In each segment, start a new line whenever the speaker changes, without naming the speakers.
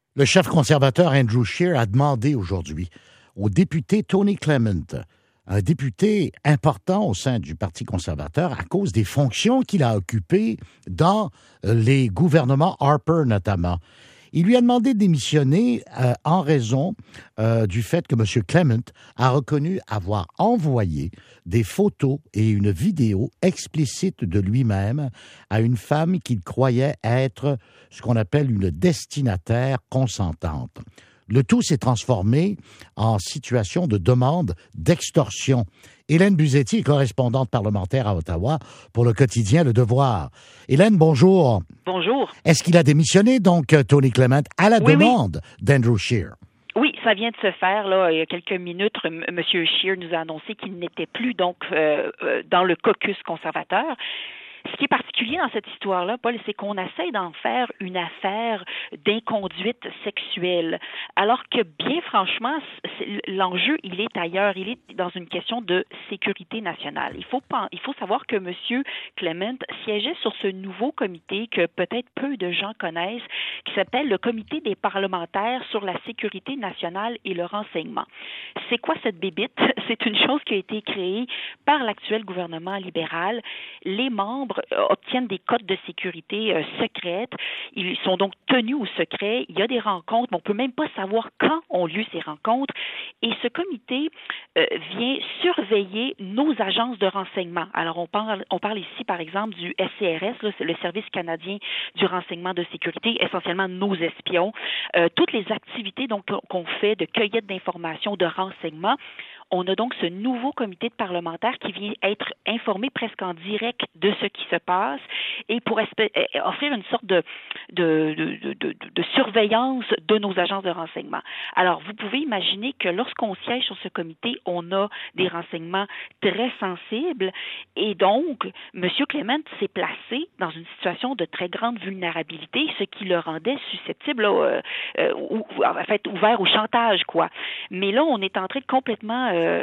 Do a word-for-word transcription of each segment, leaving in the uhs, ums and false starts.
Le chef conservateur Andrew Scheer a demandé aujourd'hui au député Tony Clement, un député important au sein du Parti conservateur à cause des fonctions qu'il a occupées dans les gouvernements Harper notamment. Il lui a demandé de démissionner euh, en raison euh, du fait que M. Clement a reconnu avoir envoyé des photos et une vidéo explicite de lui-même à une femme qu'il croyait être ce qu'on appelle une destinataire consentante. Le tout s'est transformé en situation de demande d'extorsion. Hélène Buzetti est correspondante parlementaire à Ottawa pour le quotidien Le Devoir. Hélène, bonjour.
Bonjour.
Est-ce qu'il a démissionné, donc, Tony Clement, à la
oui,
demande
oui.
d'Andrew Scheer?
Oui, ça vient de se faire, là, il y a quelques minutes. M. Scheer nous a annoncé qu'il n'était plus, donc, euh, euh, dans le caucus conservateur. Ce qui est particulier dans cette histoire-là, Paul, c'est qu'on essaie d'en faire une affaire d'inconduite sexuelle, alors que, bien franchement, l'enjeu, il est ailleurs. Il est dans une question de sécurité nationale. Il faut, il faut savoir que M. Clement siégeait sur ce nouveau comité que peut-être peu de gens connaissent, qui s'appelle le Comité des parlementaires sur la sécurité nationale et le renseignement. C'est quoi cette bébite? C'est une chose qui a été créée par l'actuel gouvernement libéral. Les membres obtiennent des codes de sécurité euh, secrètes. Ils sont donc tenus au secret. Il y a des rencontres, mais on ne peut même pas savoir quand ont lieu ces rencontres. Et ce comité euh, vient surveiller nos agences de renseignement. Alors, on parle, on parle ici, par exemple, du S C R S, là, c'est le Service canadien du renseignement de sécurité, essentiellement nos espions. Euh, toutes les activités donc, qu'on fait de cueillette d'informations, de renseignements. On a donc ce nouveau comité de parlementaires qui vient être informé presque en direct de ce qui se passe et pour espé- offrir une sorte de, de, de, de, de surveillance de nos agences de renseignement. Alors, vous pouvez imaginer que lorsqu'on siège sur ce comité, on a des renseignements très sensibles et donc, M. Clement s'est placé dans une situation de très grande vulnérabilité, ce qui le rendait susceptible, là, euh, euh, ou, en fait, ouvert au chantage, quoi. Mais là, on est en train de complètement euh, Euh,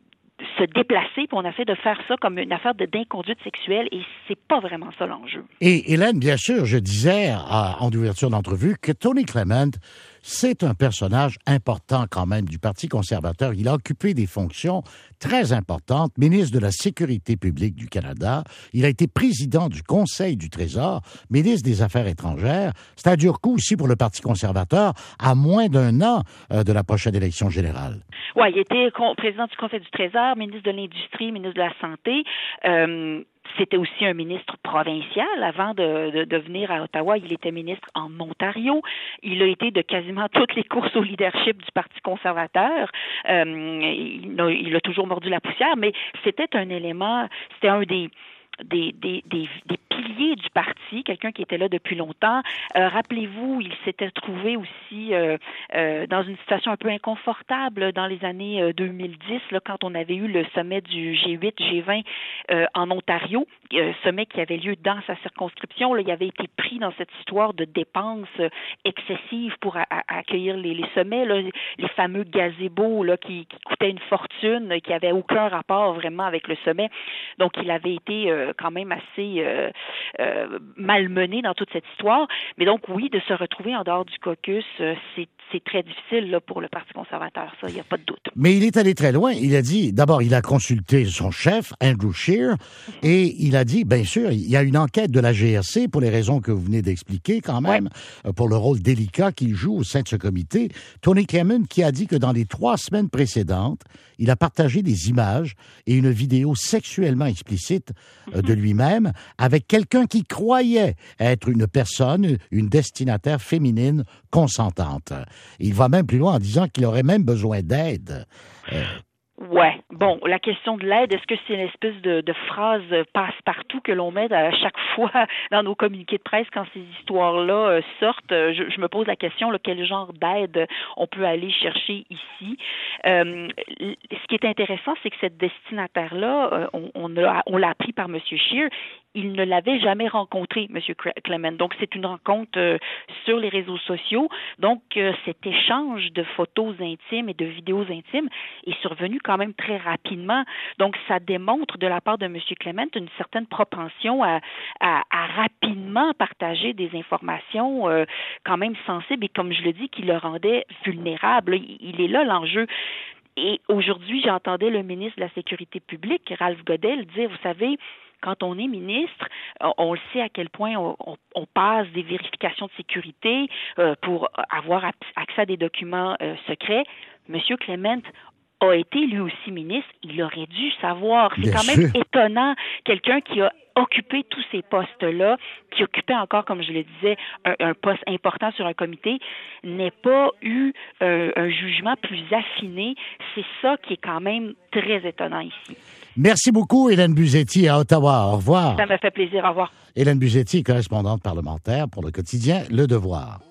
se déplacer, puis on essaie de faire ça comme une affaire de, d'inconduite sexuelle, et c'est pas vraiment ça l'enjeu.
Et Hélène, bien sûr, je disais à, en ouverture d'entrevue que Tony Clement, c'est un personnage important quand même du Parti conservateur. Il a occupé des fonctions très importantes, ministre de la Sécurité publique du Canada. Il a été président du Conseil du Trésor, ministre des Affaires étrangères. C'est un dur coup aussi pour le Parti conservateur à moins d'un an euh, de la prochaine élection générale.
Oui, il était con- président du Conseil du Trésor, ministre de l'Industrie, ministre de la Santé. Euh, C'était aussi un ministre provincial. Avant de, de, de venir à Ottawa, il était ministre en Ontario. Il a été de quasiment toutes les courses au leadership du Parti conservateur. Euh, il, a, il a toujours mordu la poussière, mais c'était un élément, c'était un des... Des, des, des, des piliers du parti, quelqu'un qui était là depuis longtemps. Euh, rappelez-vous, il s'était trouvé aussi euh, euh, dans une situation un peu inconfortable dans les années euh, deux mille dix, là, quand on avait eu le sommet du G huit, G vingt euh, en Ontario, euh, sommet qui avait lieu dans sa circonscription. Là, il avait été pris dans cette histoire de dépenses euh, excessives pour a, a, accueillir les, les sommets, là, les fameux gazebos là, qui, qui coûtaient une fortune, qui n'avaient aucun rapport vraiment avec le sommet. Donc, il avait été euh, quand même assez euh, euh, malmené dans toute cette histoire. Mais donc, oui, de se retrouver en dehors du caucus, euh, c'est, c'est très difficile là, pour le Parti conservateur, ça, il n'y a pas de doute.
Mais il est allé très loin. Il a dit, d'abord, il a consulté son chef, Andrew Scheer, et il a dit, bien sûr, il y a une enquête de la G R C pour les raisons que vous venez d'expliquer quand même, ouais. pour le rôle délicat qu'il joue au sein de ce comité. Tony Clement qui a dit que dans les trois semaines précédentes, il a partagé des images et une vidéo sexuellement explicite mm-hmm. de lui-même avec quelqu'un qui croyait être une personne, une destinataire féminine consentante. Il va même plus loin en disant qu'il aurait même besoin d'aide. Euh,
Ouais. Bon, la question de l'aide, est-ce que c'est une espèce de, de phrase passe-partout que l'on met à chaque fois dans nos communiqués de presse quand ces histoires-là euh, sortent? Je, je me pose la question, là, quel genre d'aide on peut aller chercher ici? Euh, ce qui est intéressant, c'est que cette destinataire-là, euh, on, on, a, on l'a appris par M. Scheer, il ne l'avait jamais rencontré, M. Clement. Donc, c'est une rencontre euh, sur les réseaux sociaux. Donc, euh, cet échange de photos intimes et de vidéos intimes est survenu quand même très rapidement. Donc, ça démontre de la part de M. Clement une certaine propension à, à, à rapidement partager des informations euh, quand même sensibles et, comme je le dis, qui le rendaient vulnérable. Il, il est là l'enjeu. Et aujourd'hui, j'entendais le ministre de la Sécurité publique, Ralph Goodale, dire, vous savez, quand on est ministre, on, on le sait à quel point on, on, on passe des vérifications de sécurité euh, pour avoir accès à des documents euh, secrets. Monsieur Clement a été lui aussi ministre, il aurait dû savoir. C'est
Bien
quand
sûr.
même étonnant, quelqu'un qui a occupé tous ces postes-là, qui occupait encore, comme je le disais, un, un poste important sur un comité, n'ait pas eu euh, un jugement plus affiné. C'est ça qui est quand même très étonnant ici.
Merci beaucoup, Hélène Buzzetti, à Ottawa. Au revoir.
Ça m'a fait plaisir. Au revoir.
Hélène Buzzetti, correspondante parlementaire pour le quotidien Le Devoir.